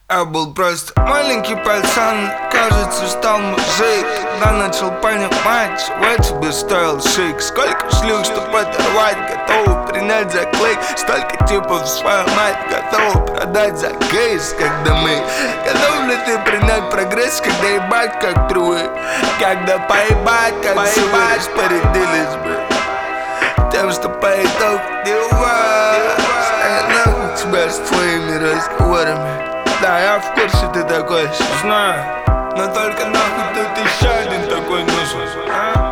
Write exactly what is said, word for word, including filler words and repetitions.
Я был просто маленький пацан, кажется, стал мужик. Когда начал понимать, чего тебе стоил шик. Сколько шлюх, чтоб оторвать, готовы принять за клик. Столько типов свою мать готовы продать за кейс. Когда мы готовы ли ты принять прогресс, когда ебать как труи. Когда поебать как поебать, распорядились бы тем, что по итогу не уваешь. Я нахуй тебя с твоими разговорами. Да, я в курсе, ты такой, знаю. Но только нахуй тут еще один такой нужен, а?